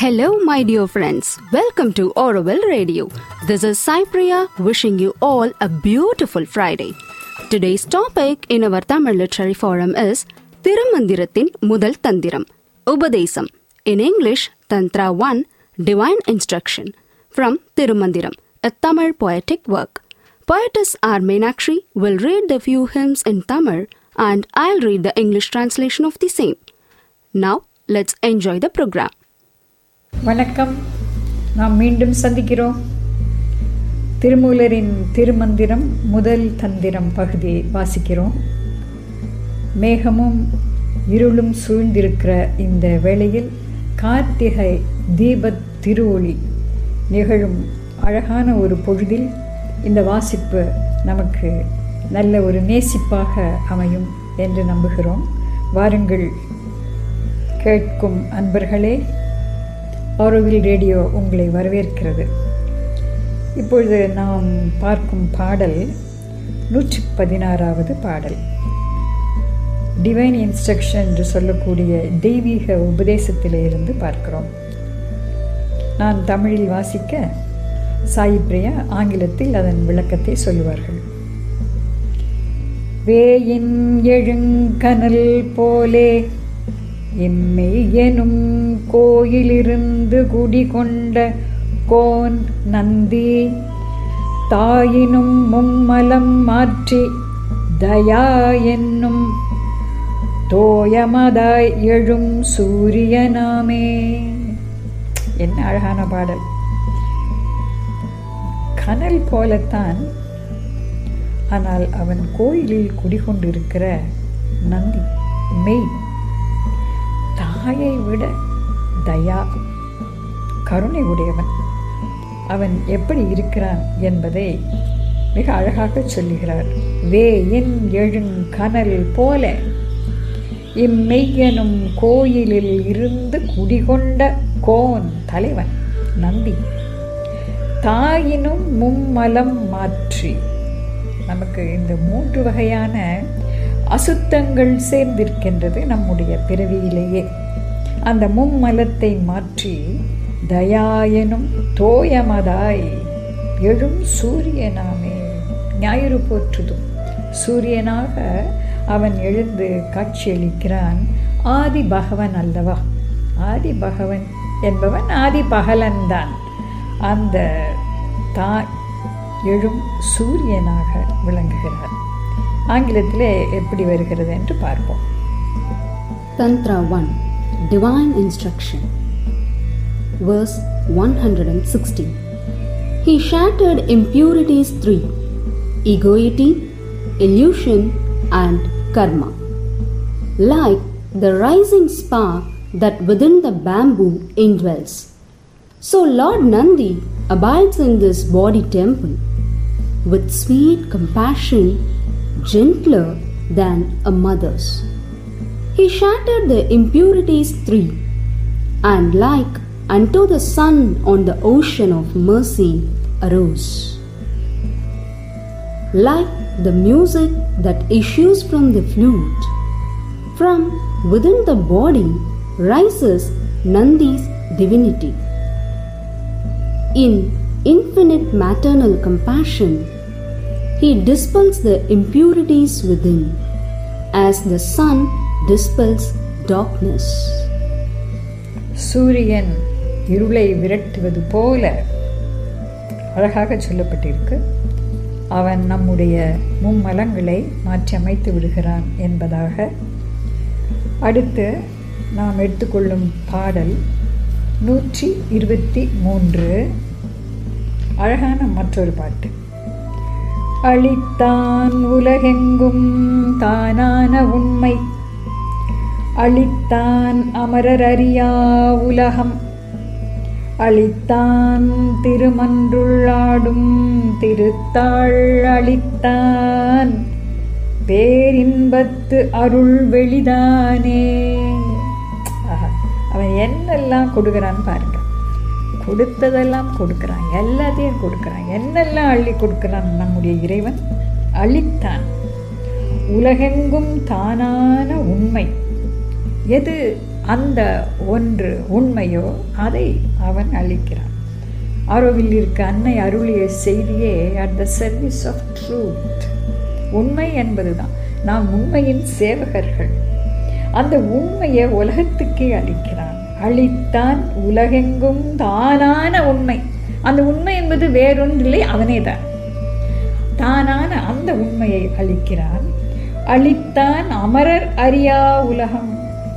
Hello, my dear friends. Welcome to Auroville Radio. This is Cypriya wishing you all a beautiful Friday. Today's topic in our Tamil Literary Forum is Thirumandirathin Mudal Thandiram, Ubadesam. In English, Tantra 1, Divine Instruction. From Thirumandiram, a Tamil poetic work. Poetess R. Meenakshi will read the few hymns in Tamil and I'll read the English translation of the same. Now, let's enjoy the program. வணக்கம். நாம் மீண்டும் சந்திக்கிறோம். திருமூலரின் திருமந்திரம் முதல் தந்திரம் பகுதியை வாசிக்கிறோம். மேகமும் இருளும் சூழ்ந்திருக்கிற இந்த வேளையில் கார்த்திகை தீபத் திருவொளி நிகழும் அழகான ஒரு பொழுதில் இந்த வாசிப்பு நமக்கு நல்ல ஒரு நேசிப்பாக அமையும் என்று நம்புகிறோம். வாருங்கள் கேட்கும் அன்பர்களே, ஆரோவில் ரேடியோ உங்களை வரவேற்கிறது. இப்பொழுது நாம் பார்க்கும் பாடல் 116வது பாடல். டிவைன் இன்ஸ்ட்ரக்ஷன் என்று சொல்லக்கூடிய தெய்வீக உபதேசத்திலிருந்து பார்க்கிறோம். நான் தமிழில் வாசிக்க, சாயி பிரியா ஆங்கிலத்தில் அதன் விளக்கத்தை சொல்லுவார்கள். வேயின் எழுங்கனல் போலே எம்மை எனும் கோயிலிருந்து குடிகொண்ட கோன் நந்தி தாயினும் மும்மலம் மாற்றி தயா என்னும் தோயமதாய் எழும் சூரியனாமே. என்ன அழகான பாடல்! கனல் போலத்தான், ஆனால் அவன் கோயிலில் குடிகொண்டிருக்கிற நந்தி மெய். தாயை விட தயா, கருணை உடையவன். அவன் எப்படி இருக்கிறான் என்பதை மிக அழகாக சொல்லுகிறார். வேயின் எழுங்கனல் போல இம்மெய்யனும் கோயிலில் இருந்து குடிகொண்ட கோன் தலைவன் நந்தி தாயினும் மும்மலம் மாற்றி. நமக்கு இந்த 3 வகையான அசுத்தங்கள் சேர்ந்திருக்கின்றது நம்முடைய பிறவியிலேயே. அந்த மும்மலத்தை மாற்றி தயாயனும் தோயமதாய் எழும் சூரியனாமே. ஞாயிறு போற்றுதும் சூரியனாக அவன் எழுந்து காட்சியளிக்கிறான். ஆதி பகவன் அல்லவா? ஆதி பகவன் என்பவன் ஆதி பகலன்தான். அந்த எழும் சூரியனாக விளங்குகிறார். ஆங்கிலத்திலே எப்படி வருகிறது என்று பார்ப்போம். Tantra 1, Divine Instruction. Verse 116. He shattered impurities 3, egoity, illusion and karma. Like the rising spark that within the bamboo indwells, so Lord Nandi abides in this body temple with sweet compassion, gentler than a mother's. He shattered the impurities 3, and like unto the sun on the ocean of mercy arose. Like the music that issues from the flute, from within the body rises Nandi's divinity. In infinite maternal compassion, he dispels the impurities within, as the sun dispels darkness. சூரியன் இருளை விரட்டுவது போல அழகாக சொல்லப்பட்டிருக்கு. அவன் நம்முடைய மும்மலங்களை மாற்றி அமைத்து விடுகிறான் என்பதாக. அடுத்து நாம் எடுத்துக்கொள்ளும் பாடல் 123, அழகான மற்றொரு பாட்டு. அளித்தான் உலகெங்கும் தானான உண்மை, அளித்தான் அமரர் அறியா உலகம், அளித்தான் திருமன்றுள்ளாடும் திருத்தாள், அளித்தான் பேரின்பத்து அருள் வெளிதானே. அவன் என்னெல்லாம் கொடுக்குறான்னு பாருங்க. கொடுத்ததெல்லாம் கொடுக்குறான், எல்லாத்தையும் கொடுக்குறான், என்னெல்லாம் அள்ளி கொடுக்குறான் நம்முடைய இறைவன். அளித்தான் உலகெங்கும் தானான உண்மை. எது அந்த ஒன்று உண்மையோ அதை அவன் அளிக்கிறான். ஆரோவில் இருக்க அன்னை அருளிய செய்தியே at the service of truth. உண்மை என்பதுதான். நாம் உண்மையின் சேவகர்கள். அந்த உண்மையை உலகத்துக்கே அளிக்கிறான். அளித்தான் உலகெங்கும் தானான உண்மை. அந்த உண்மை என்பது வேறொன்றில்லை, அவனே தான். தானான அந்த உண்மையை அளிக்கிறான். அளித்தான் அமரர் அறியா உலகம்.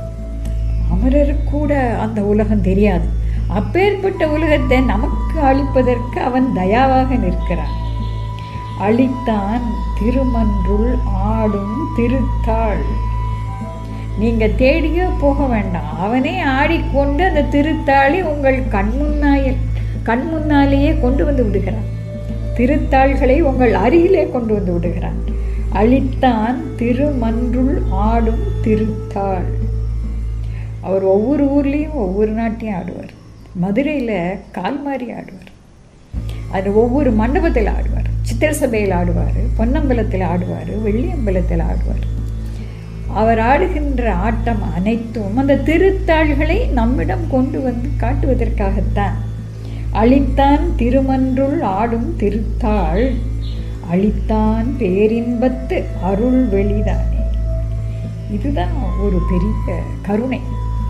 அமரர் கூட அந்த உலகம் தெரியாது. அப்பேற்பட்ட உலகத்தை நமக்கு அளிப்பதற்கு அவன் தயாவாக நிற்கிறான். அளித்தான் திருமன்றுள் ஆடும் திருத்தாள். நீங்க தேடியோ போக வேண்டாம், அவனே ஆடிக்கொண்டு அந்த திருத்தாளை உங்கள் கண்முன்னாலேயே கொண்டு வந்து விடுகிறான். திருத்தாள்களை உங்கள் அருகிலே கொண்டு வந்து விடுகிறான். அளித்தான் திருமன்றுள் ஆடும் திருத்தாள். அவர் ஒவ்வொரு ஊர்லேயும் ஒவ்வொரு நாட்டையும் ஆடுவார். மதுரையில் கால்மாரி ஆடுவார். அது ஒவ்வொரு மண்டபத்தில் ஆடுவார். சித்திர சபையில் ஆடுவார், பொன்னம்பலத்தில் ஆடுவார், வெள்ளியம்பலத்தில் ஆடுவார். அவர் ஆடுகின்ற ஆட்டம் அனைத்தும் அந்த திருத்தாள்களை நம்மிடம் கொண்டு வந்து காட்டுவதற்காகத்தான். அளித்தான் திருமன்றுள் ஆடும் திருத்தாள். அளித்தான் பேரின்பத்து அருள் வெளிதானே. இதுதான் ஒரு பெரிய கருணை.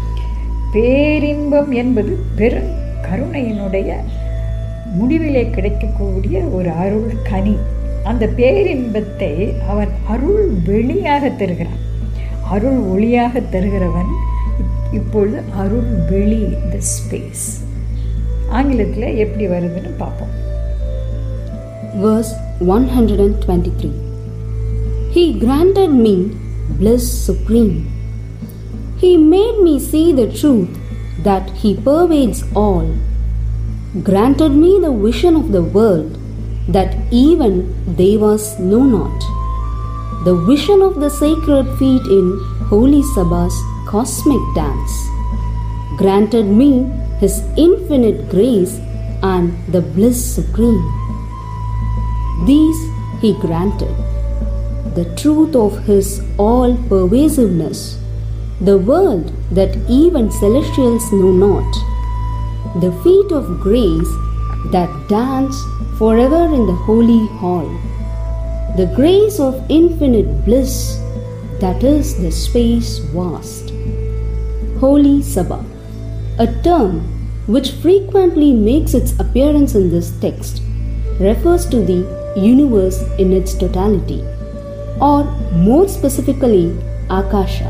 பேரின்பம் என்பது பெரும் கருணையினுடைய முடிவிலே கிடைக்கக்கூடிய ஒரு அருள் கனி. அந்த பேரின்பத்தை அவன் அருள் வெளியாக தருகிறான். அருள் ஒளியாக தருகிறவன் இப்பொழுது அருள் வெளி, த ஸ்பேஸ். ஆங்கிலத்தில் எப்படி வருதுன்னு பார்ப்போம். Verse 123. He granted me bliss supreme. He made me see the truth that He pervades all. Granted me the vision of the world that even Devas know not. The vision of the sacred feet in Holy Sabha's cosmic dance. Granted me His infinite grace and the bliss supreme. These He granted. The truth of His all-pervasiveness, the world that even celestials know not, the feet of grace that dance forever in the holy hall, the grace of infinite bliss that is the space vast. Holy Sabha, a term which frequently makes its appearance in this text, refers to the universe in its totality, or more specifically Akasha,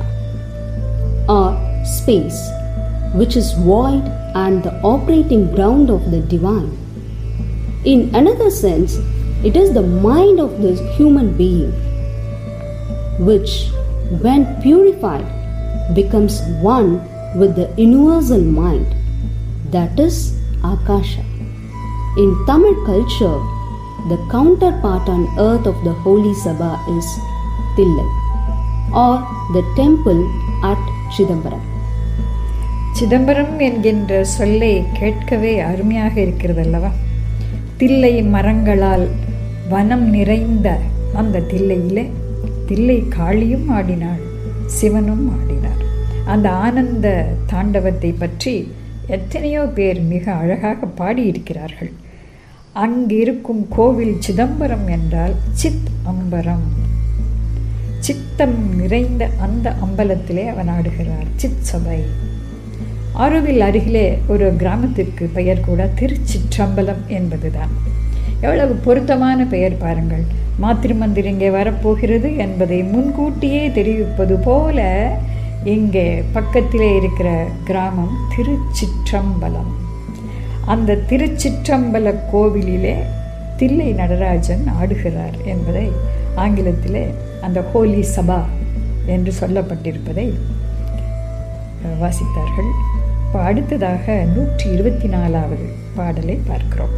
or space, which is void and the operating ground of the divine. In another sense, it is the mind of this human being, which, when purified, becomes one with the universal mind, that is Akasha. In Tamil culture, the counterpart on earth of the Holy Sabha is Thillai, or the temple at Chidambaram. Chidambaram என்கின்ற சொல்லை கேட்கவே அருமையாக இருக்கிறது அல்லவா? தில்லை மரங்களால் வனம் நிறைந்த அந்த தில்லையிலே தில்லை காளியும் ஆடினாள், சிவனும் ஆடினார். அந்த ஆனந்த தாண்டவத்தை பற்றி எத்தனையோ பேர் மிக அழகாக பாடியிருக்கிறார்கள். அங்கிருக்கும் கோவில் சிதம்பரம் என்றால் சித் அம்பரம். சித்தம் நிறைந்த அந்த அம்பலத்திலே அவன் ஆடுகிறார். சித் சபை. ஆரோவில் அருகிலே ஒரு கிராமத்திற்கு பெயர் கூட திருச்சிற்றம்பலம் என்பதுதான். எவ்வளவு பொருத்தமான பெயர் பாருங்கள். மாத்திருமந்திர் இங்கே வரப்போகிறது என்பதை முன்கூட்டியே தெரிவிப்பது போல இங்கே பக்கத்திலே இருக்கிற கிராமம் திருச்சிற்றம்பலம். அந்த திருச்சிற்றம்பல கோவிலிலே தில்லை நடராஜன் ஆடுகிறார் என்பதை ஆங்கிலத்திலே அந்த ஹோலி சபா என்று சொல்லப்பட்டிருப்பதை வாசித்தார்கள். இப்போ அடுத்ததாக 124வது பாடலை பார்க்கிறோம்.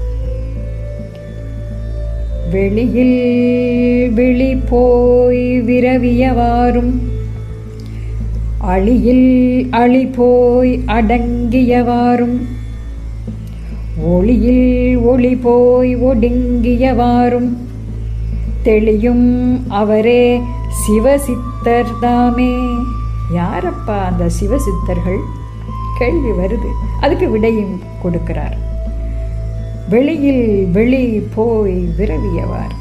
வெளியில் விழி போய் விரவியவாறும், அழியில் அழி போய் அடங்கியவாறும், ஒளியில் ஒளி போய் ஒடுங்கியவாறும், தெளியும் அவரே சிவசித்தர்தாமே. யாரப்பா அந்த சிவசித்தர்கள்? கேள்வி வருது. அதுக்கு விடையும் கொடுக்கிறார். வெளியில் வெளி போய் விரவியவார்,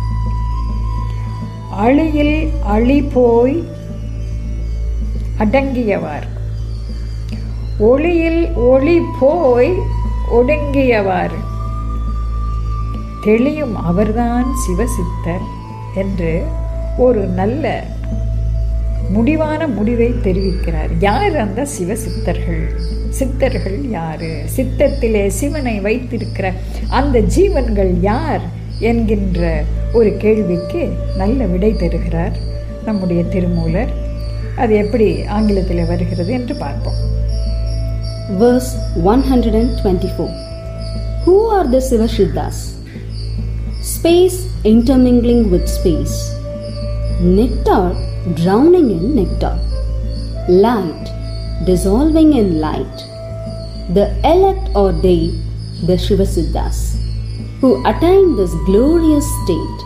அழியில் அழி போய் அடங்கியவார், ஒளியில் ஒளி போய் ஒடுங்கியவார், தெளியும் அவர்தான் சிவசித்தர் என்று ஒரு நல்ல முடிவான முடிவை தெரிவிக்கிறார். யார் அந்த சிவசித்தர்கள்? சித்தர்கள் யாரு? சித்தத்திலே சிவனை வைத்திருக்கிற அந்த ஜீவன்கள் யார் என்கின்ற ஒரு கேள்விக்கு நல்ல விடை தருகிறார் நம்முடைய திருமூலர். அது எப்படி ஆங்கிலத்தில் வருகிறது என்று பார்ப்போம். Verse 124. Who are the Sivasiddhas? Space intermingling with space, nectar drowning in nectar, light dissolving in light. The elect are they, the Sivasiddhas, who attain this glorious state.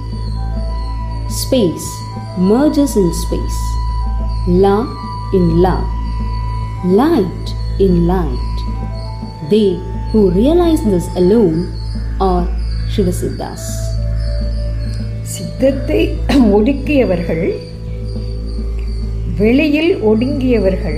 Space merges in space, love in love, light in light. They who realize this alone are Sivasiddhas. சித்தத்தை ஒடுக்கியவர்கள், வெளியில் ஒடுங்கியவர்கள்,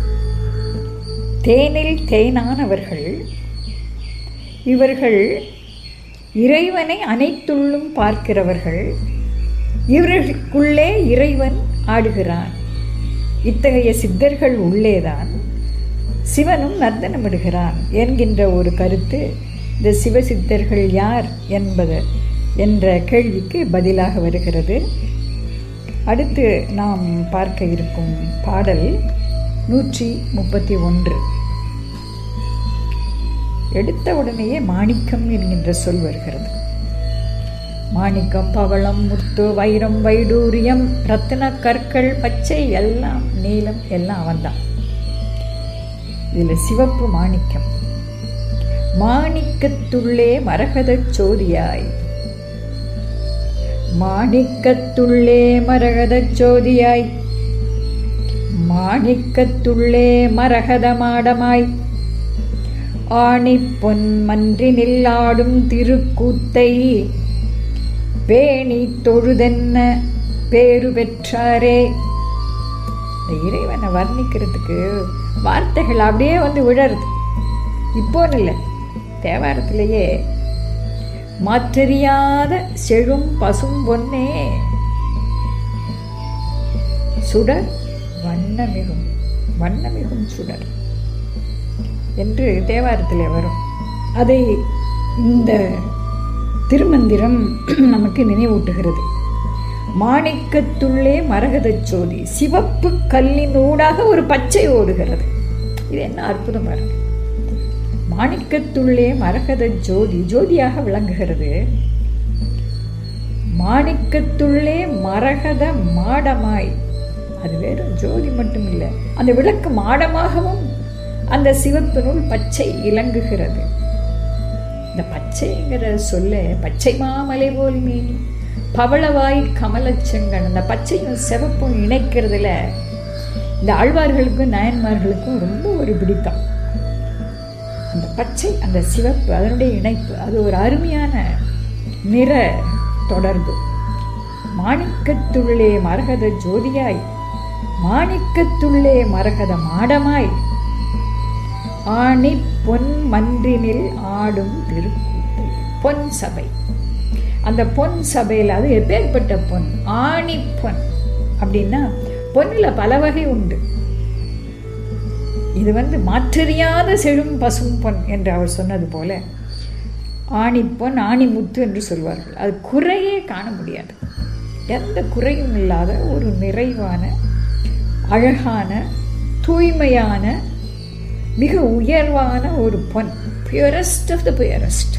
தேனில் தேனானவர்கள், இவர்கள் இறைவனை அனைத்துள்ளும் பார்க்கிறவர்கள். இவர்களுக்குள்ளே இறைவன் ஆடுகிறான். இத்தகைய சித்தர்கள் உள்ளேதான் சிவனும் நர்த்தனமிடுகிறான் என்கின்ற ஒரு கருத்து இந்த சிவசித்தர்கள் யார் என்பது என்ற கேள்விக்கு பதிலாக வருகிறது. அடுத்து நாம் பார்க்க இருக்கும் பாடல் 131. எடுத்த உடனேயே மாணிக்கம் என்கின்ற சொல் வருகிறது. மாணிக்கம், பவளம், முத்து, வைரம், வைடூரியம், ரத்தின கற்கள், பச்சை, எல்லாம் நீலம், எல்லாம் அவன்தான். இதில் சிவப்பு மாணிக்கம். மாணிக்கத்துள்ளே மரகத சோதியாய், மாணிக்கத்துள்ளே மரகத சோதியாய், மாணிக்கத்துள்ளே மரகத மாடமாய், ஆணி பொன் மன்றினில் ஆடும் திருக்கூத்தை பேணி தொழுதென்ன பேரு பெற்றாரே. இந்த இறைவனை வர்ணிக்கிறதுக்கு வார்த்தைகள் அப்படியே வந்து விழருது. இப்போன்னு இல்லை, தேவாரத்திலேயே மாற்றறியாத செழும் பசும் பொன்னே சுடர் வண்ணமிகும், வண்ணமிகும் சுடர் என்று தேவாரத்திலே வரும். அதை இந்த திருமந்திரம் நமக்கு நினைவூட்டுகிறது. மாணிக்கத்துள்ளே மரகத சோதி, சிவப்பு கல்லினூடாக ஒரு பச்சை ஓடுகிறது. இது என்ன அற்புதம் பாருங்க. மாணிக்கத்துள்ளே மரகத ஜோதி, ஜோதியாக விளங்குகிறது. மாணிக்கத்துள்ளே மரகத மாடமாய், அது வெறும் ஜோதி மட்டும் இல்லை, அந்த விளக்கு மாடமாகவும் அந்த சிவப்பினுள் பச்சை இலங்குகிறது. இந்த பச்சைங்கிற சொல்ல பச்சை மாமலை போல் மீன், பவளவாய் கமலச்செங்கன், அந்த பச்சையும் சிவப்பும் இணைக்கிறதுல இந்த ஆழ்வார்களுக்கும் நாயன்மார்களுக்கும் ரொம்ப ஒரு பிடித்தம். அந்த பச்சை, அந்த சிவப்பு, அதனுடைய இணைப்பு, அது ஒரு அருமையான நிற தொடர்பு. மாணிக்கத்துள்ளே மரகத ஜோதியாய், மாணிக்கத்துள்ளே மரகத மாடமாய், ஆணி பொன் மன்றினில் ஆடும் திருக்கூத்தை. பொன் சபை, அந்த பொன் சபையில் அது எப்பேற்பட்ட பொன்? ஆணி பொன் அப்படின்னா பொன்னில் பல வகை உண்டு. இது மாற்றறியாத செழும் பசும் பொன் என்று அவர் சொன்னது போல ஆணிப்பொன், ஆணிமுத்து என்று சொல்வார்கள். அது குறையே காண முடியாது. எந்த குறையும் இல்லாத ஒரு நிறைவான, அழகான, தூய்மையான, மிக உயர்வான ஒரு பொன். Purest of the purest.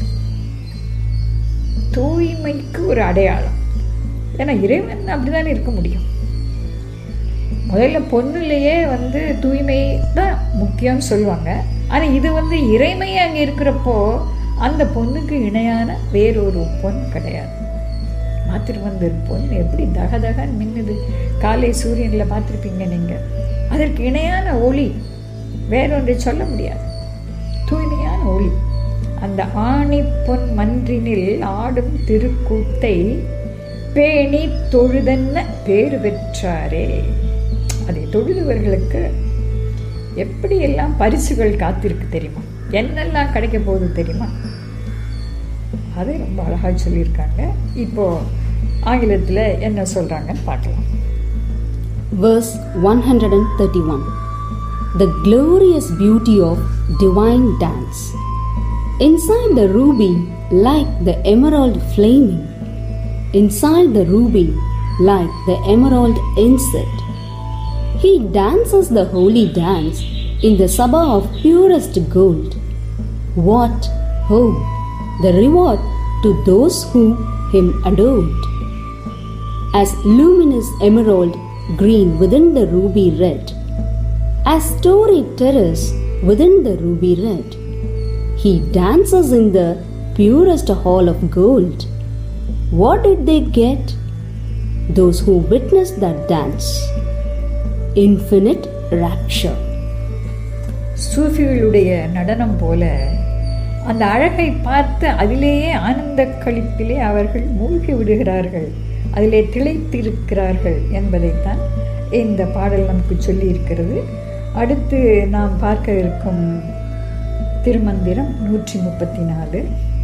தூய்மைக்கு ஒரு அடையாளம். ஏன்னா இறைவன் அப்படிதான் இருக்க முடியும். முதல்ல பொண்ணுலேயே தூய்மை தான் முக்கியம்னு சொல்லுவாங்க. ஆனால் இது இறைமை அங்கே இருக்கிறப்போ அந்த பொண்ணுக்கு இணையான வேறொரு பொன் கிடையாது. திருமந்திரம் எப்படி தகதகன்னு மின்னுது. காலை சூரியனில் பார்த்துருப்பீங்க நீங்கள். அதற்கு இணையான ஒளி வேறொன்றை சொல்ல முடியாது. தூய்மையான ஒளி. அந்த ஆணி பொன் மன்றினில் ஆடும் திருக்கூத்தை பேணி தொழுதென்ன பேறு பெற்றாரே. அதை தொழுதுவர்களுக்கு எப்படியெல்லாம் பரிசுகள் காத்திருக்கு தெரியுமா? என்னெல்லாம் கிடைக்க போகுது தெரியுமா? அதை ரொம்ப அழகாக சொல்லியிருக்காங்க. இப்போ ஆங்கிலத்தில் என்ன சொல்றாங்கன்னு பார்க்கலாம். Verse 131. The glorious beauty of divine dance. Inside the ruby like the emerald flaming. Inside the ruby like the emerald inset. He dances the holy dance in the sabha of purest gold. What, oh, the reward to those who him adored. As luminous emerald green within the ruby red, as storied terrace within the ruby red, he dances in the purest hall of gold. What did they get? Those who witnessed that dance. Infinite rapture. சூஃபிகளுடைய நடனம் போல அந்த அழகை பார்த்து அதிலேயே ஆனந்த களிப்பிலே அவர்கள் மூழ்கி விடுகிறார்கள், அதிலே திளைத்திருக்கிறார்கள் என்பதைத்தான் இந்த பாடல் நமக்கு சொல்லி இருக்கிறது. அடுத்து நாம் பார்க்க இருக்கும் திருமந்திரம் 134.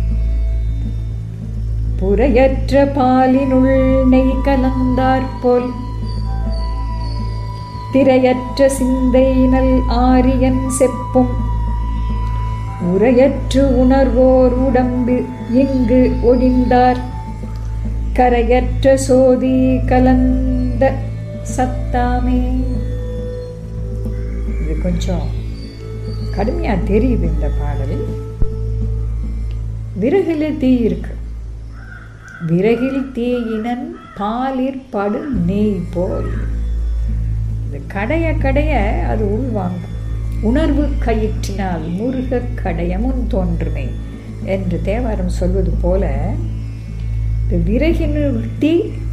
புரையற்ற பாலினுள் நெய் கலந்தாற்போல் திரையற்ற சிந்தை நல் ஆரியன் செப்பும் உரையற்று உணர்வோர் உடம்பு இங்கு ஒழிந்தார் கரையற்ற சோதி கலந்த சத்தாமே. இது கொஞ்சம் கடுமையா தெரியுது இந்த பாடல். விறகுல தீ இருக்கு. விறகில் தீயினன் பாலிற்படு நெய் போல். இது கடைய கடைய அது உள்வாங்கும். உணர்வு கயிற்றினால் முருக கடையமுன் தோன்றுமே என்று தேவாரம் சொல்வது போல இந்த விறகினுள் தீ,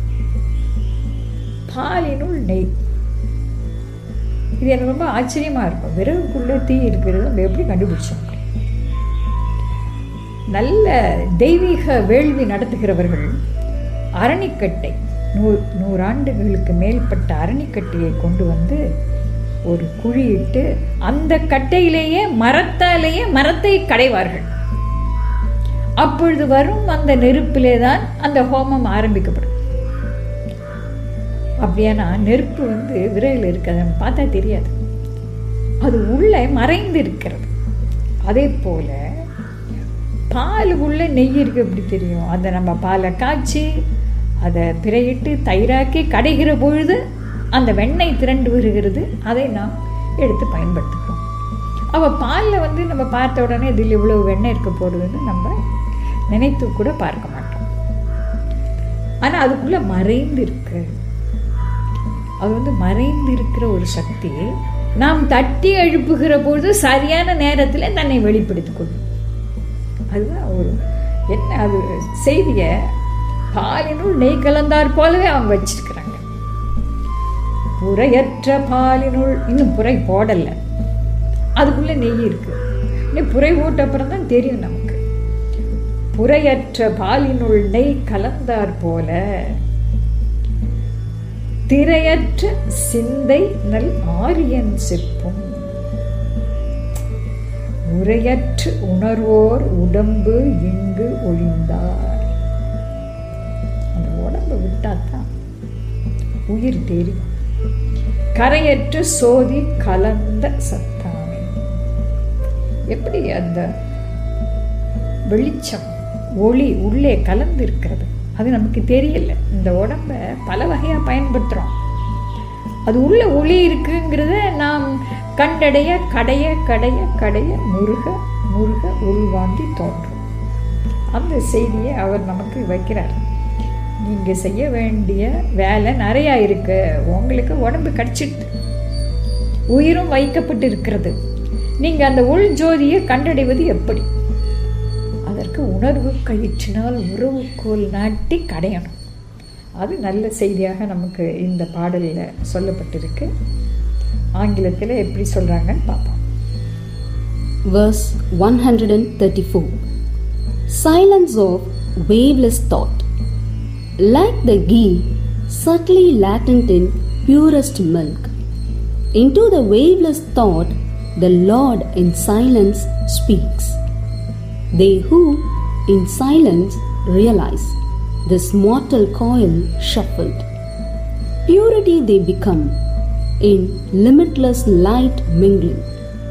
பாலினுள் நெய். இது எனக்கு ரொம்ப ஆச்சரியமா இருக்கும். விறகுக்குள்ள தீ இருக்கிறது நம்ம எப்படி கண்டுபிடிச்சோம்? நல்ல தெய்வீக வேள்வி நடத்துகிறவர்கள் அரணிக்கட்டை, 100 ஆண்டுகளுக்கு மேற்பட்ட அரணிக்கட்டையை கொண்டு வந்து ஒரு குழியிட்டு அந்த கட்டையிலேயே மரத்தை கடைவார்கள். அப்பொழுது வரும் அந்த நெருப்பிலே தான் அந்த ஹோமம் ஆரம்பிக்கப்படும். அப்படியானா நெருப்பு விறகுல இருக்கிறது நம்ம பார்த்தா தெரியாது, அது உள்ள மறைந்து இருக்கிறது. அதே போல பாலுக்குள்ள நெய் இருக்கு எப்படி தெரியும்? அதை நம்ம பாலை காய்ச்சி அதை பிறையிட்டு தயிராக்கி கடைகிற பொழுது அந்த வெண்ணெய் திரண்டு வருகிறது. அதை நாம் எடுத்து பயன்படுத்துகிறோம். அவள் பாலில் நம்ம பார்த்த உடனே இதில் இவ்வளவு வெண்ணெய் இருக்க போகிறதுன்னு நம்ம நினைத்து கூட பார்க்க மாட்டோம். ஆனால் அதுக்குள்ளே மறைந்து இருக்கு. அது மறைந்து இருக்கிற ஒரு சக்தி நாம் தட்டி எழுப்புகிற பொழுது சரியான நேரத்தில் தன்னை வெளிப்படுத்திக் கொள்ளும். அதுதான் ஒரு என்ன அது செய்தியை பாலினுள் நெய் கலந்தார் போலவே அவங்க வச்சிருக்கிறாங்க. புரையற்ற பாலினுள், இன்னும் புரை போடல, அதுக்குள்ள நெய் இருக்கு. இன்னும் புரை போட்ட அப்புறம் தான் தெரியும் நமக்கு. புரையற்ற பாலினுள் நெய் கலந்தார் போல திரையற்ற சிந்தை நல் ஆரியன் செப்பும் உரையற்று உணர்வோர் உடம்பு இங்கு ஒழிந்தார். அந்த உடம்பை விட்டாத்தான் உயிர் தெரியும். கரையற்ற சோதி கலந்த சத்தாமே. எப்படி அந்த வெளிச்சம் ஒளி உள்ளே கலந்து இருக்கிறது அது நமக்கு தெரியல. இந்த உடம்ப பல வகையா பயன்படுத்துறோம். அது உள்ள ஒளி இருக்குங்கிறத நாம் கண்டடைய கடைய கடைய கடைய முருக முருக உள்வாங்கி தோன்றும். அந்த செய்தியை அவர் நமக்கு வைக்கிறார். நீங்கள் செய்ய வேண்டிய வேலை நிறையா இருக்கு. உங்களுக்கு உடம்பு கடிச்சிட்டு உயிரும் வைக்கப்பட்டு இருக்கிறது. நீங்கள் அந்த உள் ஜோதியை கண்டடைவது எப்படி? அதற்கு உணர்வு கயிற்றினால் உறவுக்கோல் நாட்டி கடையணும். அது நல்ல செய்தியாக நமக்கு இந்த பாடலில் சொல்லப்பட்டிருக்கு. ஆங்கிலத்தில் எப்படி சொல்கிறாங்கன்னு பார்ப்போம். Verse 134. Silence of waveless thought. Like the ghee subtly latent in purest milk, into the waveless thought the Lord in silence speaks. They who in silence realize this mortal coil shuffled, purity they become in limitless light mingling.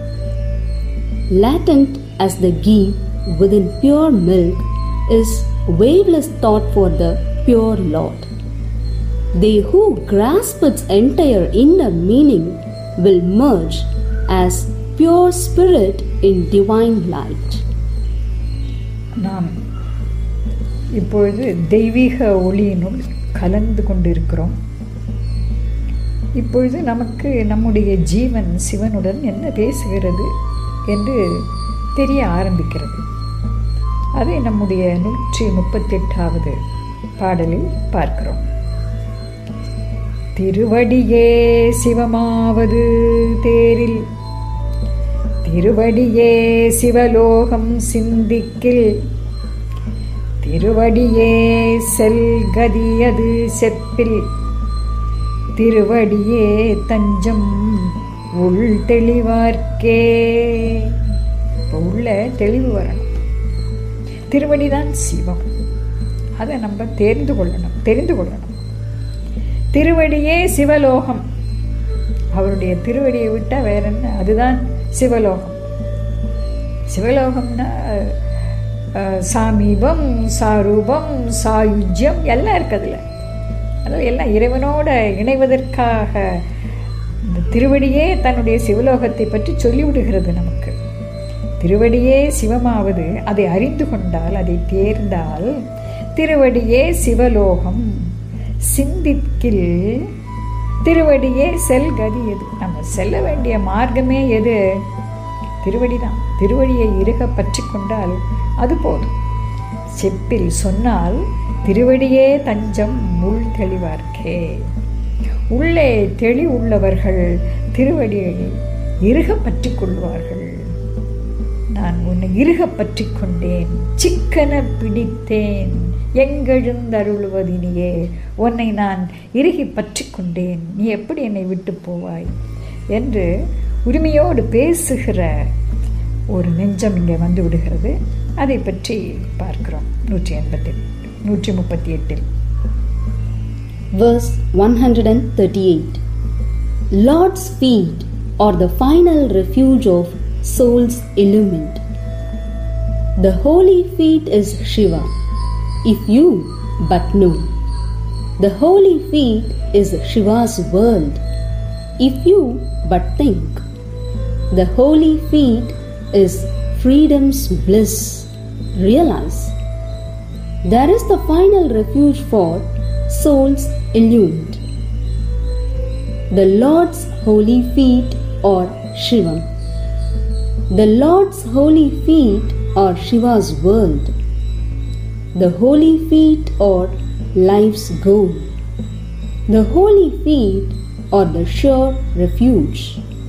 Latent as the ghee within pure milk is waveless thought for the pure Lord. They who grasp its entire inner meaning will merge as pure spirit in divine light. நாம் இப்பொழுது தெய்வீக ஒளியினுள் கலந்து கொண்டிருக்கிறோம். இப்பொழுது நமக்கு நம்முடைய ஜீவன் சிவனுடன் என்ன பேசுகிறது என்று தெரிய ஆரம்பிக்கிறது. அதை நம்முடைய 138வது பாடலில் பார்க்கிறோம். திருவடியே சிவமாவது தேரில், திருவடியே சிவலோகம் சிந்திக்கில், திருவடியே செல்கதியது செப்பில், திருவடியே தஞ்சம் உள் தெளிவார்க்கே. இப்போ உள்ள தெளிவு வரணும். திருவடிதான் சிவம், அதை நம்ம தெரிந்து கொள்ளணும். திருவடியே சிவலோகம். அவருடைய திருவடியை விட்டால் வேற என்ன? அதுதான் சிவலோகம். சிவலோகம்னா சாமீபம், சாரூபம், சாயுஜ்யம் எல்லாம் இருக்குதுல. அதாவது எல்லாம் இறைவனோட இணைவதற்காக இந்த திருவடியே தன்னுடைய சிவலோகத்தை பற்றி சொல்லிவிடுகிறது நமக்கு. திருவடியே சிவமாவது அதை அறிந்து கொண்டால், அதை தேர்ந்தால், திருவடியே சிவலோகம் சிந்திக்கில், திருவடியே செல்கதி எது? நம்ம செல்ல வேண்டிய மார்க்கமே எது? திருவடி தான். திருவடியை இறுக பற்றி கொண்டால் அது போதும். செப்பில் சொன்னால் திருவடியே தஞ்சம் உள் தெளிவார்க்கே. உள்ளே தெளிவுள்ளவர்கள் திருவடியை இறுக பற்றி கொள்வார்கள். நான் உன்னை இறுக பற்றி கொண்டேன், சிக்கன பிடித்தேன், எங்கெழுந்தருளுவதினியே உன்னை நான் இறுகி பற்றி கொண்டேன், நீ எப்படி என்னை விட்டு போவாய் என்று உரிமையோடு பேசுகிற ஒரு நெஞ்சம் இங்கே வந்து விடுகிறது. அதை பற்றி பார்க்கிறோம் 138. Verse 138. Lord's feet are the final refuge of souls illumined. The holy feet is Shiva, if you but know. The holy feet is Shiva's world, if you but think. The holy feet is freedom's bliss, realize. There is the final refuge for souls illumined. The Lord's holy feet are Shiva. The Lord's holy feet are Shiva's world. The holy feet are life's goal. The holy feet are the sure refuge.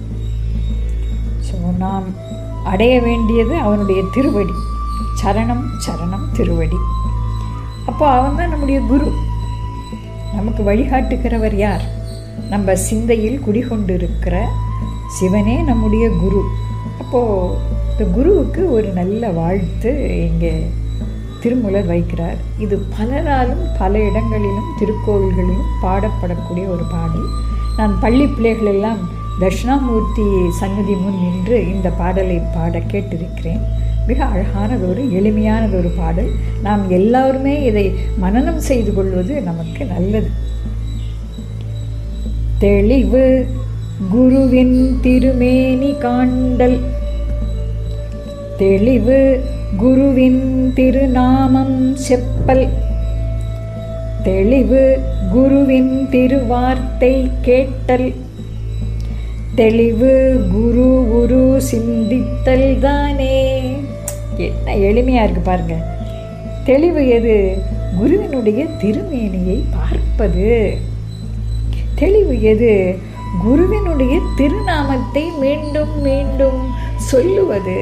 So நாம் அடைய வேண்டியது அவனுடைய திருவடி. சரணம் சரணம் திருவடி. அப்போ அவன் தான் நம்முடைய குரு. நமக்கு வழிகாட்டுகிறவர் யார்? நம்ம சிந்தையில் குடிகொண்டிருக்கிற சிவனே நம்முடைய குரு. அப்போது இந்த குருவுக்கு ஒரு நல்ல வாழ்த்து இங்கே திருமூலர் வைக்கிறார். இது பலராலும் பல இடங்களிலும் திருக்கோவில்களிலும் பாடப்படக்கூடிய ஒரு பாடல். நான் பள்ளி பிள்ளைகளெல்லாம் தட்சிணாமூர்த்தி சன்னதி முன் நின்று இந்த பாடலை பாட கேட்டிருக்கிறேன். மிக அழகானதொரு எளிமையானதொரு பாடல். நாம் எல்லாருமே இதை மனனம் செய்து கொள்வது நமக்கு நல்லது. தெளிவு குருவின் திருமேனி காண்டல், தெளிவு குருவின் திருநாமம் செப்பல், தெளிவு குருவின் திருவார்த்தை கேட்டல், தெளிவு குரு குரு சிந்தித்தல் தானே. என்ன எளிமையாக இருக்குது பாருங்க. தெளிவு எது? குருவினுடைய திருமேனியை பார்ப்பது. தெளிவு எது? குருவினுடைய திருநாமத்தை மீண்டும் மீண்டும் சொல்லுவது.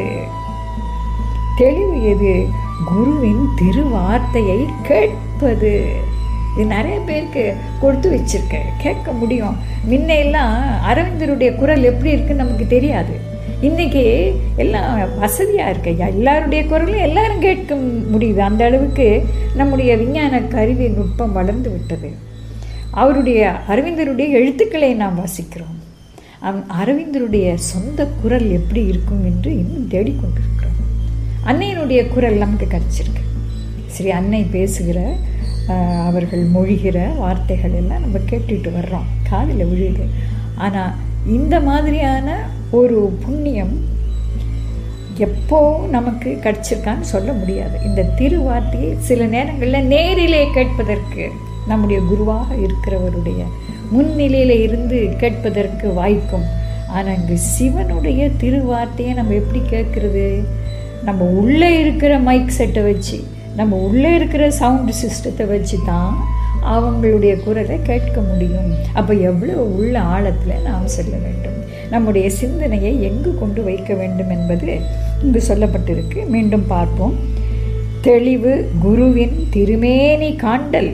தெளிவு எது? குருவின் திருவார்த்தையை கேட்பது. இது நிறைய பேருக்கு கொடுத்து வச்சிருக்க, கேட்க முடியும். முன்னையெல்லாம் அரவிந்தருடைய குரல் எப்படி இருக்குன்னு நமக்கு தெரியாது. இன்னைக்கு எல்லாம் வசதியாக இருக்கு, எல்லாருடைய குரலும் எல்லாரும் கேட்க முடியுது. அந்த அளவுக்கு நம்முடைய விஞ்ஞான கருவி நுட்பம் வளர்ந்து விட்டது. அவருடைய அரவிந்தருடைய எழுத்துக்களை நாம் வாசிக்கிறோம். அரவிந்தருடைய சொந்த குரல் எப்படி இருக்கும் என்று இன்னும் தேடிக்கொண்டிருக்கிறோம். அன்னையினுடைய குரல் நமக்கு கிடைச்சிருக்கு. சரி, அன்னை பேசுகிற அவர்கள் மொழிகிற வார்த்தைகள் எல்லாம் நம்ம கேட்டுட்டு வர்றோம், காதில் விழுது. ஆனால் இந்த மாதிரியான ஒரு புண்ணியம் எப்போ நமக்கு கிடைச்சிருக்கான்னு சொல்ல முடியாது. இந்த திருவார்த்தையை சில நேரங்களில் நேரிலே கேட்பதற்கு, நம்முடைய குருவாக இருக்கிறவருடைய முன்னிலையில் இருந்து கேட்பதற்கு வாய்க்கும். ஆனால் இங்கு சிவனுடைய திருவார்த்தையை நம்ம எப்படி கேட்குறது? நம்ம உள்ளே இருக்கிற மைக் செட்டை வச்சு, நம்ம உள்ளே இருக்கிற சவுண்டு சிஸ்டத்தை வச்சு தான் அவங்களுடைய குரலை கேட்க முடியும். அப்போ எவ்வளோ உள்ள ஆழத்தில் நாம் செல்ல வேண்டும், நம்முடைய சிந்தனையை எங்கு கொண்டு வைக்க வேண்டும் என்பது இங்கு சொல்லப்பட்டிருக்கு. மீண்டும் பார்ப்போம். தெளிவு குருவின் திருமேனி காண்டல்,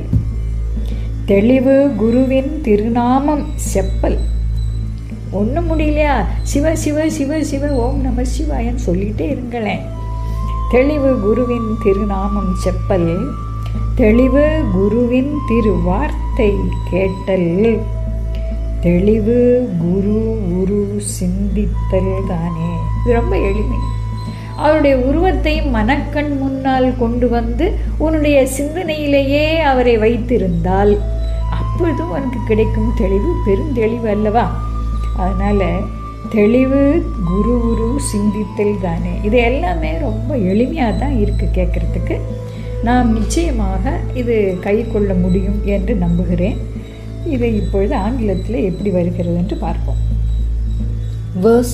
தெளிவு குருவின் திருநாமம் செப்பல். ஒன்றும் முடியலையா? சிவ சிவ சிவ சிவ ஓம் நம சிவாயன்னு சொல்லிகிட்டே இருங்களேன். தெளிவு குருவின் திருநாமம் செப்பல், தெளிவு குருவின் திருவார்த்தை கேட்டல், தெளிவு குரு உரு சிந்தித்தல் தானே. இது ரொம்ப எளிமை. அவருடைய உருவத்தை மனக்கண் முன்னால் கொண்டு வந்து உன்னுடைய சிந்தனையிலேயே அவரை வைத்திருந்தால் அப்பொழுதும் உனக்கு கிடைக்கும் தெளிவு பெருந்தெளிவு அல்லவா? அதனால் தெளிவு குரு உரு சிந்தித்தல் தானே. இது எல்லாமே ரொம்ப எளிமையாக தான் இருக்குது கேட்குறதுக்கு. நாம் நிச்சயமாக இது கை கொள்ள முடியும் என்று நம்புகிறேன். இதை இப்பொழுது ஆங்கிலத்தில் எப்படி வருகிறது என்று பார்ப்போம். Verse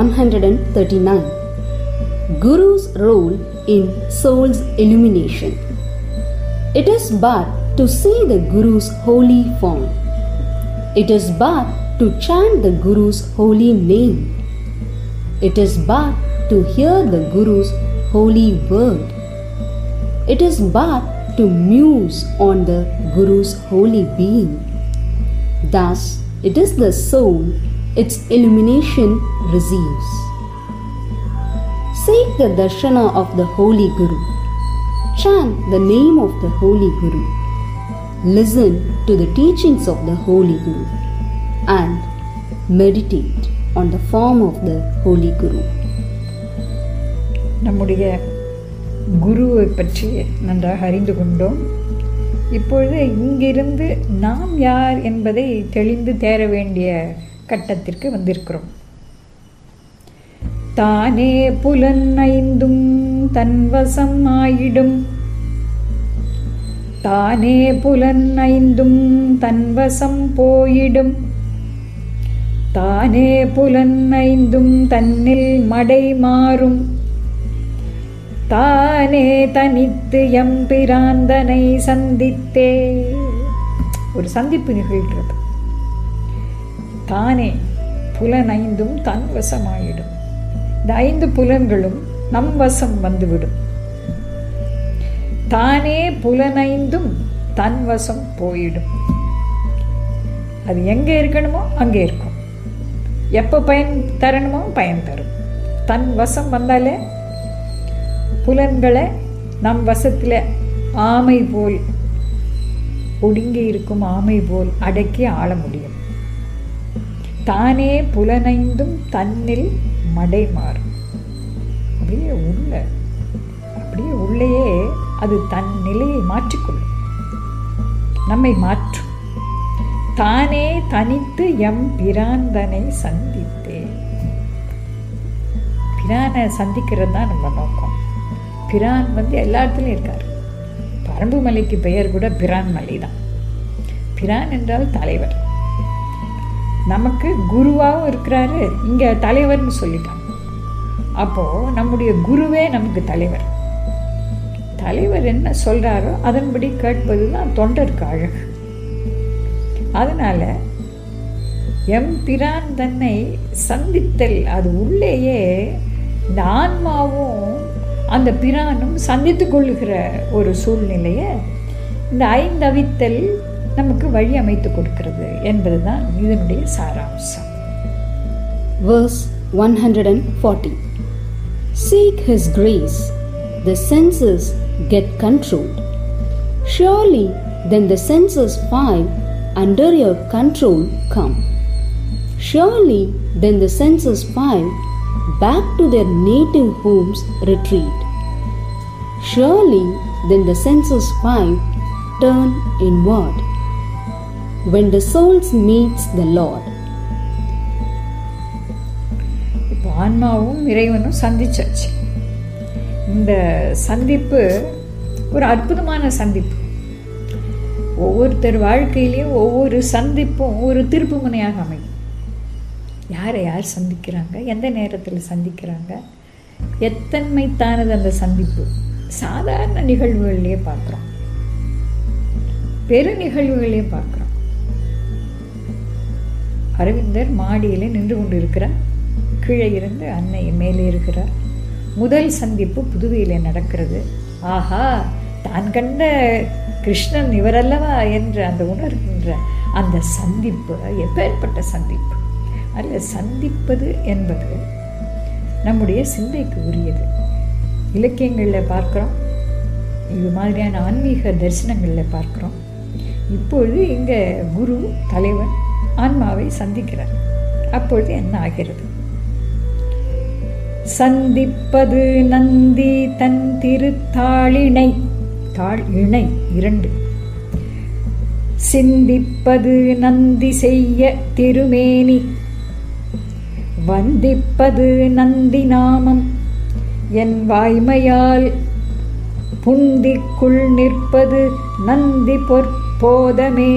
139. Guru's role in soul's illumination. It is but to see the Guru's holy form. It is but to chant the Guru's holy name. It is but to hear the Guru's holy word. It is but to muse on the Guru's holy being. Thus, it is the soul its illumination receives. Seek the darshana of the Holy Guru. Chant the name of the Holy Guru. Listen to the teachings of the Holy Guru and meditate on the form of the Holy Guru. நம்முடைய குருவை பற்றி நன்றாக அறிந்து கொண்டோம். இப்பொழுது இங்கிருந்து நாம் யார் என்பதை தெளிந்து தேர வேண்டிய கட்டத்திற்கு வந்திருக்கிறோம். தானே புலன் ஐந்தும் தன்வசம் ஆயிடும், தானே புலன் ஐந்தும் தன்வசம் போயிடும், தானே புலன் ஐந்தும் தன்னில் மடை மாறும், தானே தனித்து எம்பிராந்தனை சந்தித்தே. ஒரு சந்திப்பு நிகழ்கிறது. தானே புலனைந்தும் தன் வசமாயிடும். இந்த 5 புலன்களும் நம் வசம் வந்துவிடும். தானே புலனைந்தும் தன் வசம் போயிடும். அது எங்கே இருக்கணுமோ அங்கே இருக்கும். எப்போ பயன் தரணுமோ பயன் தரும். தன் வசம் வந்தாலே புலன்களை நம் வசத்தில் ஆமை போல், ஒடுங்கி இருக்கும் ஆமை போல் அடக்கி ஆள முடியும். தானே புலனைந்தும் தன்னில் மடை மாறும். அப்படியே உள்ளேயே அது தன் நிலையை மாற்றிக்கொள்ளும், நம்மை மாற்றும். தானே தனித்து எம் பிராந்தனை சந்தித்தே. பிரானை சந்திக்கிறது தான் நம்ம நோக்கம். பிரான் எல்லா இடத்துலையும் இருக்கார். பரம்பு மலைக்கு பெயர் கூட பிரான் மலை தான். பிரான் என்றால் தலைவர். நமக்கு குருவாகவும் இருக்கிறாரு, இங்கே தலைவர்னு சொல்லிட்டாங்க. அப்போது நம்முடைய குருவே நமக்கு தலைவர். தலைவர் என்ன சொல்றாரோ அதன்படி கேட்பது தான் தொண்டருக்கு அழகு. அதனால எம்பிரான் தன்னை சந்தித்தல், அது உள்ளேயே இந்த ஆன்மாவும் அந்த பிரானும் சந்தித்து கொள்ளுகிற ஒரு சூழ்நிலையை இந்த ஐந்தவித்தல் நமக்கு வழி அமைத்து கொடுக்கிறது என்பதுதான் இதனுடைய சாராம்சம். Verse 140. Seek His grace, the senses get controlled. Surely then the senses 5 under your control come. Surely then the senses 5 back to their native homes retreat. Surely then the senses 5 turn inward when the souls meets the Lord. இப்போ ஆன்மாவும் இறைவனும் சந்திச்சாச்சு. இந்த சந்திப்பு ஒரு அற்புதமான சந்திப்பு. ஒவ்வொருத்தர் வாழ்க்கையிலையும் ஒவ்வொரு சந்திப்பும் ஒரு திருப்பு முனையாக அமையும். யாரை யார் சந்திக்கிறாங்க, எந்த நேரத்தில் சந்திக்கிறாங்க, எத்தன்மைத்தானது அந்த சந்திப்பு. சாதாரண நிகழ்வுகள்லேயே பார்க்குறோம், பெரு நிகழ்வுகளையே பார்க்குறோம். அரவிந்தர் மாடியில் நின்று கொண்டு இருக்கிறார், கீழே இருந்து அன்னை மேலே இருக்கிறார். முதல் சந்திப்பு புதுவையில் நடக்கிறது. ஆஹா, தான் கண்ட கிருஷ்ணன் இவரல்லவா என்று அந்த உணர்கின்ற அந்த சந்திப்பு எப்பேற்பட்ட சந்திப்பு. அதில் சந்திப்பது என்பது நம்முடைய சிந்தைக்கு உரியது. இலக்கியங்களில் பார்க்குறோம், இது மாதிரியான ஆன்மீக தரிசனங்களில் பார்க்குறோம். இப்பொழுது இங்கே குரு தலைவன் ஆன்மாவை சந்திக்கிறார். அப்பொழுது என்ன ஆகிறது? சந்திப்பது நந்தி தன் திருத்தாளிணை, தாள் இணை 2. சிந்திப்பது நந்தி செய்ய திருமேனி, வந்திப்பது நந்தி நாமம் என் வாய்மையால், புந்திக்குள் நிற்பது நந்தி பொற்போதமே.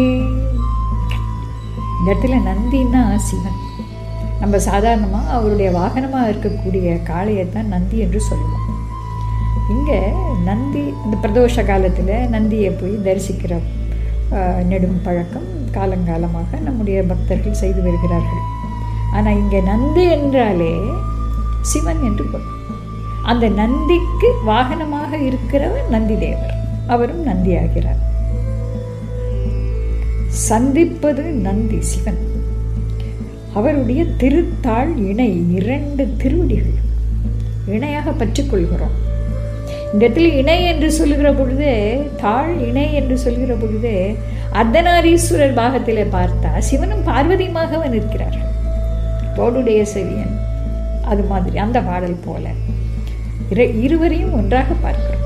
இந்த இடத்துல நந்தின்னா சிவன். நம்ம சாதாரணமாக அவருடைய வாகனமாக இருக்கக்கூடிய காளையைத்தான் நந்தி என்று சொல்லுவோம். இங்கே நந்தி இந்த பிரதோஷ காலத்தில் நந்தியை போய் தரிசிக்கிற நெடும் பழக்கம் காலங்காலமாக நம்முடைய பக்தர்கள் செய்து வருகிறார்கள். ஆனால் இங்கே நந்தி என்றாலே சிவன் என்று பொருள். அந்த நந்திக்கு வாகனமாக இருக்கிறவர் நந்தி தேவர், அவரும் நந்தி ஆகிறார். சந்திப்பது நந்தி சிவன், அவருடைய திருத்தாள் இணை 2 திருவடிகள் இணையாக பற்றிக்கொள்கிறோம். இந்த இடத்துல இணை என்று சொல்லுகிற பொழுது, தாழ் இணை என்று சொல்கிற பொழுது அர்த்தநாரீஸ்வரர் பாகத்தில் பார்த்தா சிவனும் பார்வதியுமாக நிற்கிறார்கள். தோடுடைய செவியன் அது மாதிரி அந்த பாடல் போல இருவரையும் ஒன்றாக பார்க்கிறோம்.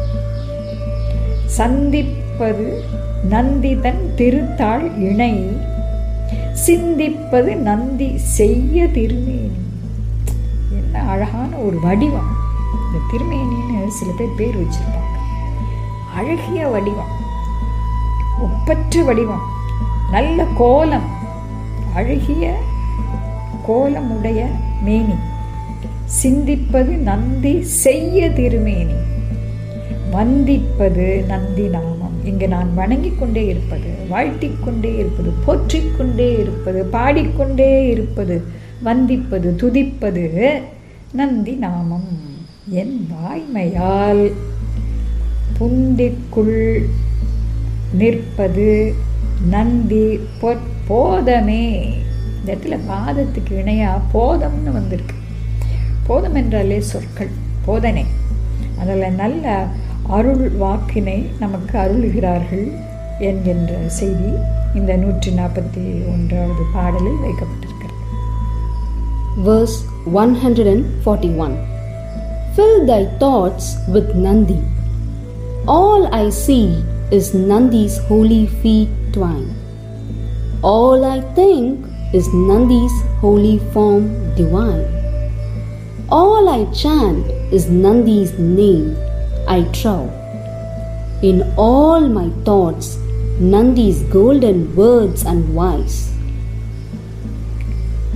சந்திப்பது நந்தி தன் திருத்தாள் இணை, சிந்திப்பது நந்தி செய்ய திருமேனி. என்ன அழகான ஒரு வடிவம் இந்த திருமேனின்னு சில பேர் வச்சிருப்பாங்க. அழகிய வடிவம், ஒப்பற்ற வடிவம், நல்ல கோலம், அழகிய கோலமுடைய மேனி. சிந்திப்பது நந்தி செய்ய திருமேனி, வந்திப்பது நந்தி நாமம். இங்கு நான் வணங்கிக் கொண்டே இருப்பது, வாழ்த்திக் கொண்டே இருப்பது, போற்றிக்கொண்டே இருப்பது, பாடிக்கொண்டே இருப்பது, வந்திப்பது, துதிப்பது நந்தி நாமம். என் வாய்மையால் புந்திக்குள் நிற்பது நந்தி பொற்போதமே. இந்த இடத்துல பாதத்துக்கு இணையா போதம்னு வந்திருக்கு. போதம் என்றாலே சொற்கள், போதனை. அதில் நல்ல அருள் வாக்கினை நமக்கு அருளுகிறார்கள் என்கின்ற செய்தி இந்த 141வது பாடலில் வைக்கப்பட்டிருக்கிறது. Verse 141. Fill thy thoughts with Nandi. All I see is Nandi's holy feet twine. All I think is Nandi's holy form divine. All I chant is Nandi's name I trow. In all my thoughts Nandi's golden words and wise.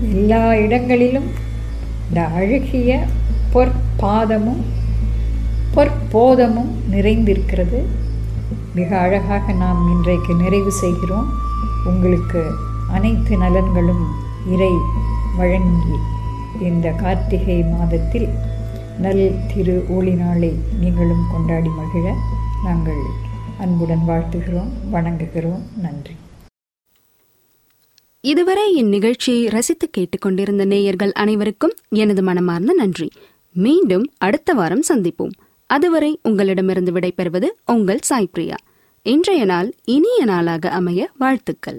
எல்லா இடங்களிலும் இந்த அழகிய பொற்பாதமும் பொற்போதமும் நிறைந்திருக்கிறது. மிக அழகாக நாம் இன்றைக்கு நிறைவு செய்கிறோம். உங்களுக்கு அனைத்து நலன்களும் இறை வழங்கி இந்த கார்த்திகை மாதத்தில் நல் திரு ஒளி நாளை நீங்களும் கொண்டாடி மகிழ நாங்கள் அன்புடன் வாழ்த்துகிறோம், வணங்குகிறோம். நன்றி. இதுவரை இந்நிகழ்ச்சியை ரசித்து கேட்டுக்கொண்டிருந்த நேயர்கள் அனைவருக்கும் எனது மனமார்ந்த நன்றி. மீண்டும் அடுத்த வாரம் சந்திப்போம். அதுவரை உங்களிடமிருந்து விடைபெறுவது உங்கள் சாய்பிரியா. இன்றைய நாள் இனிய நாளாக அமைய வாழ்த்துக்கள்.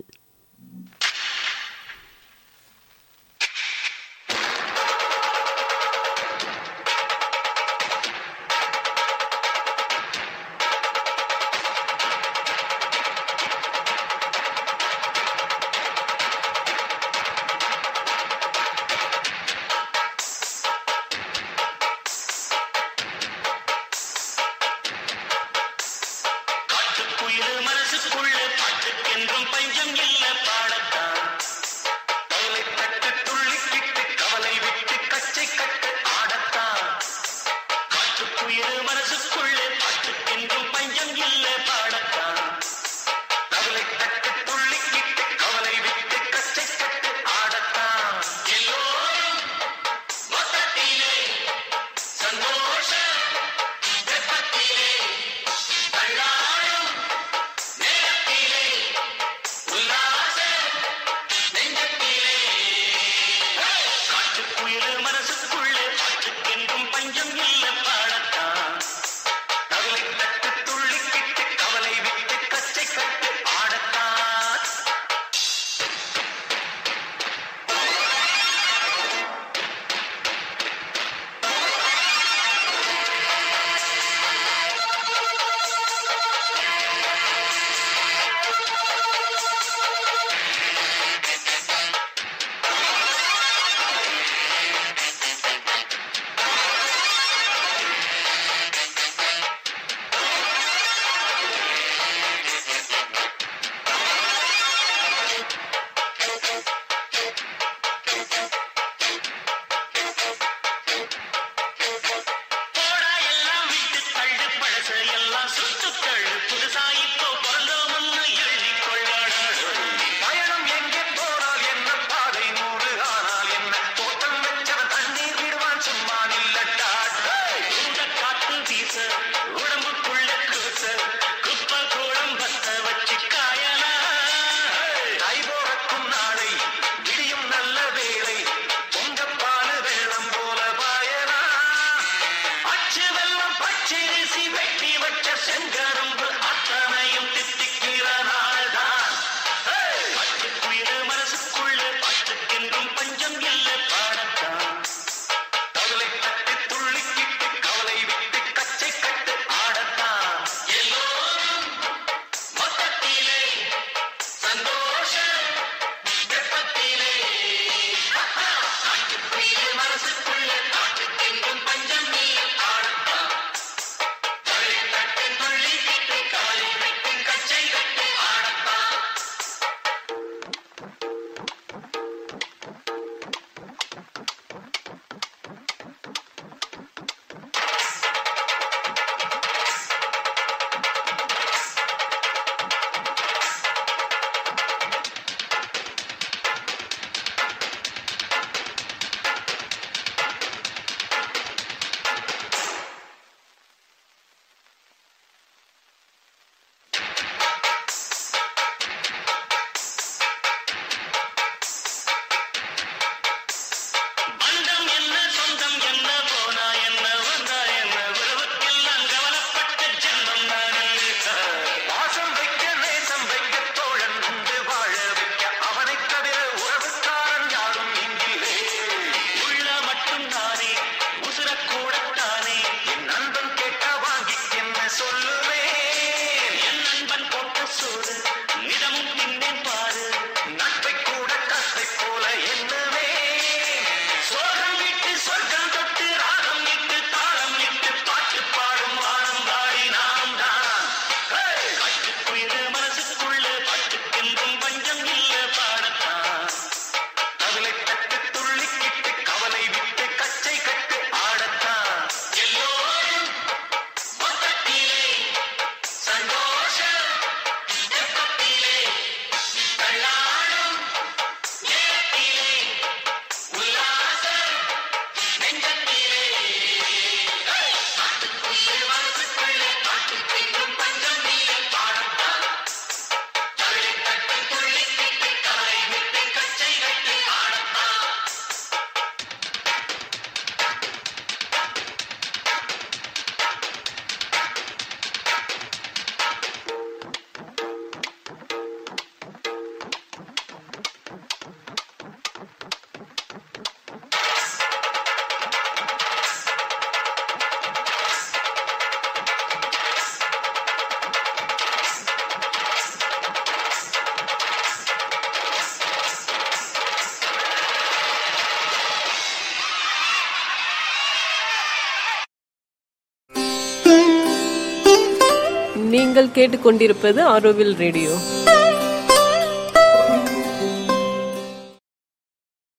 நீங்கள் கேட்டுக்கொண்டிருப்பது ஆரோவில் ரேடியோ.